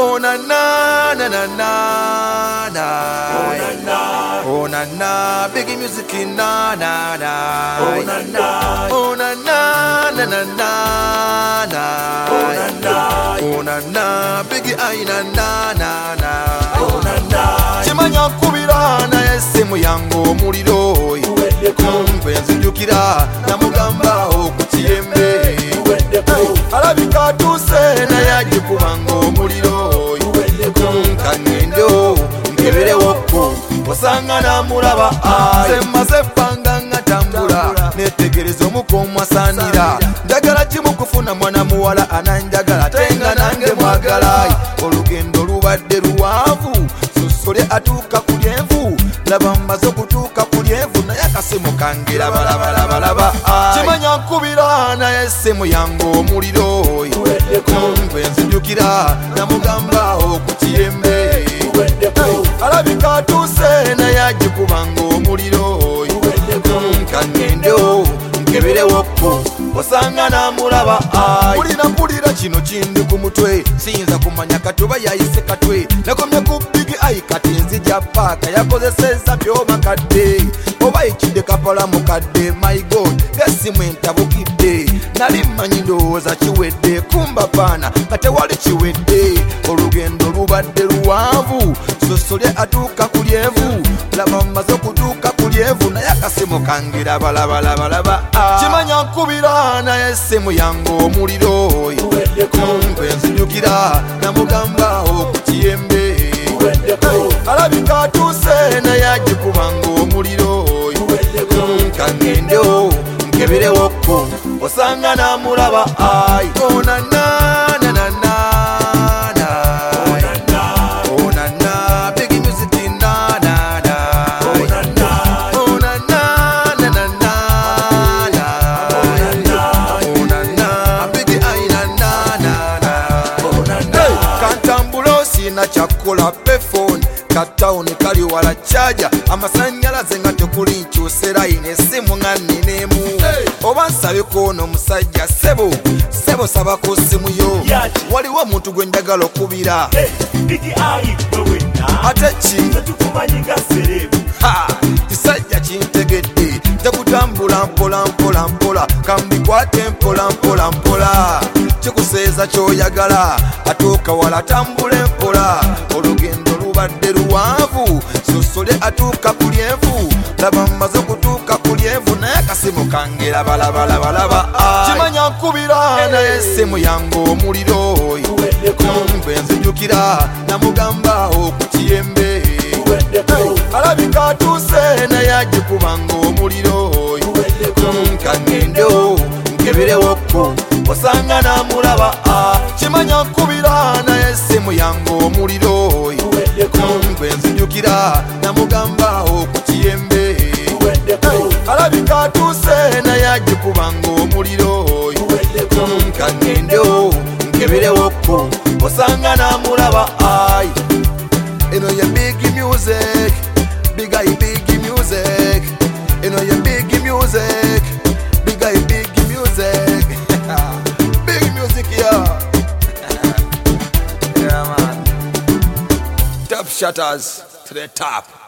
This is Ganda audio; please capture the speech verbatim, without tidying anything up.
Oh na na na na na na. Oh na na. Oh na na. Biggie music na na na. Oh na na. Oh na na na na na na. Oh na na. Oh na na. Biggie ay na na na na. Oh na na. Chimanya kubira na yesimu yangu omuliro. Kumpe nzijukira namugamba okutiyembe. Alabika tuse na yaje kubanga omuliro. Kangendo nkeberewoko wasanga namulaba semaze fanga ngatambula netegereza omukomwa sanira njagala kimu kufuna mwana muwala ananjagala tenga nange mwagala olugendo lubadde luwanvu susole atuuka ku lyenvu laba mmaze okutuuka ku lyenvu naye akasimu kange labalabalabalaba kimanya nkubira naye essimu yange omuliro kumpe nzijukira namugamba okukiyembe alabika atuuse naye agikubanga omuliro kangendo nkeberewoko osanga namulaba mulina mpulira kino kindi ku mutwe siyinza kumanya katuba yayise katwe nakomye ku bigi ayi kati nzija paaka yakozeseza byoma kadde oba ekidde kapala mukadde my god gasimu entabukidde nali mmanyi ndowooza kiwedde kumba paana katewali kiwedde olugendo lubadde luwanvu sosole atuuka ku lyenvu laba mmaze okutuuka ku lyenvu naye akasimu kange labalabalabalaba kimanya nkubira naye essimu yange omuliro kumpe nzijukira namugamba okukiyembe alabika atuuse naye agikubanga omuliro kangendo nkeberewoko osanga namulaba ai ona na na na na na ona na ona na big music na na na ona na ona na na na na na ona na ona na big ai na na na na ona na kantambulo sina chakola pefone katawuni kali wala chaja amasanyalaze nga tekuli nkyusera ine essimu nga ninemu oba nsabiko ono musajja sebo sebo saba ku ssimu yo waliwo omuntu gwe njagala okubira ate ki kisajja kintegedde tekutambula mpola mpola mpola kambikwate mpola mpola mpola kikuseeza kyoyagala atuuka wala tambule mpola olugendo lubadde luwanvu sosole atuuka ku lyenvu laba mmaze okutuuka ku lyenvu naye akasimu kange labalabalabalaba kimanya nkubira naye essimu yange omuliro kumpe nzijukira namugamba okukiyembe alabika atuuse naye agikubanga omuliro kangendo nkeberewoko osanga namulaba kimanya nkubira naye essimu yange omuliro kumpe nzijukira namugamba okukiyembe alabika atuuse naye agikubanga omuliro kangendo nkeberewoko osanga namulaba ai eno ye big music big eye big music eno ye big music big eye big music big music yeah yeah man top shutters to the top.